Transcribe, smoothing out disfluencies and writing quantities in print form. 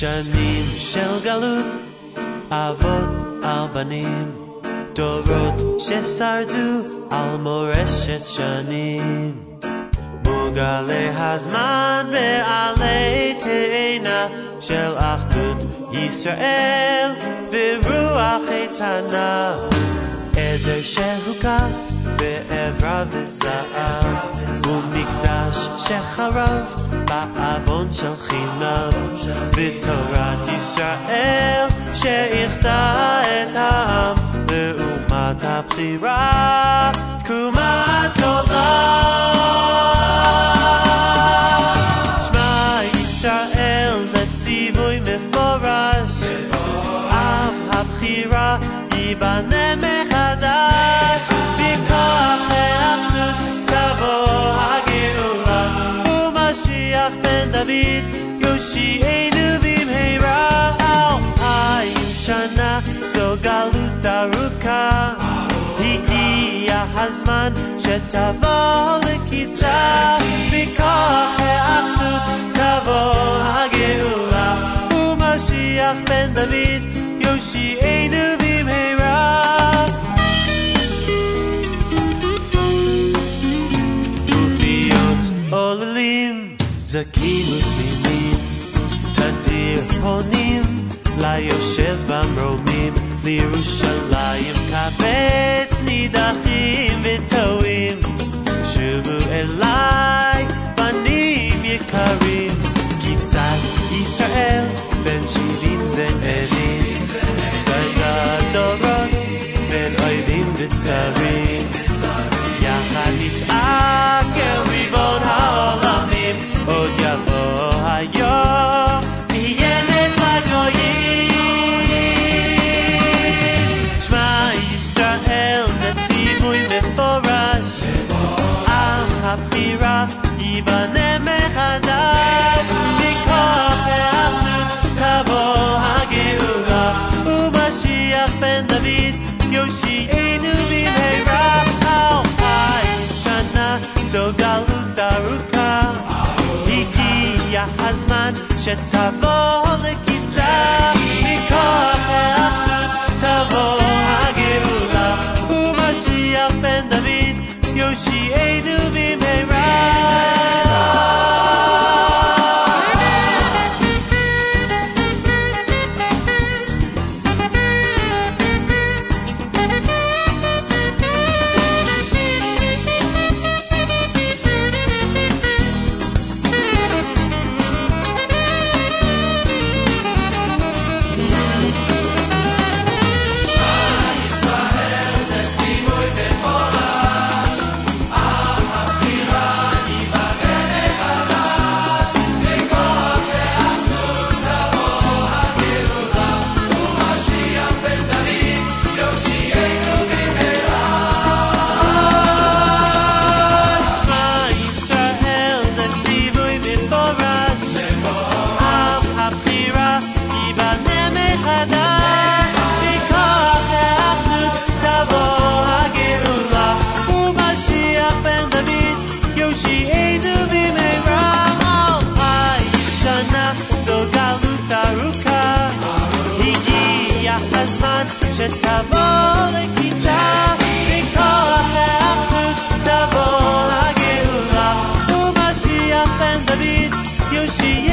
שנים של גלות, אבות על בנים, דורות ששרדו על מורשת שנים. מוגלה הזמן ועלי תאנה של אחדות ישראל ורוח איתנה. עדר שהוקע בעברה וזהב, ומקדש שחרב בעוון של חינם, ותורת ישראל שאיחדה את העם לאומת הבחירה, תקומת עולם. שמע ישראל זה ציווי מפורש, עם הבחירה ייבנה מחדש, בכוח האחדות תבוא הגאולה, ומשיח בן דוד יושיענו במהרה. 2000 שנה זו גלות ארוכה, הגיע הזמן שתבוא לכיתה, בכוח האחדות תבוא הגאולה, ומשיח בן דוד יושיענו במהרה. גופיות עוללים זכים ותמימים, תדיר פונים ליושב במרומים, לירושלים קבץ נידחים וטועים. שובו אליי בנים יקרים, כבשת ישראל בין 70 זאבים, שרדה דורות בין אויבים וצרים, יחד נצעק אל ריבון העולמים, עוד יבוא היום יהיה נס לגויים. שמע ישראל זה ציווי מפורש, עם הבחירה ייבנה מחדש, מכוח האחדות תבוא הגאולה, ומשיח בן דוד יושיענו במהרה. 2000 שנה זו גלות ארוכה, הגיע הזמן שתבוא לקיצה, מכוח האחדות תבוא הגאולה, ומשיח בן דוד יושיענו במהרה. שתבוא לכיתה, מכוח האחדות תבוא הגאולה, ומשיח בן דוד יושיע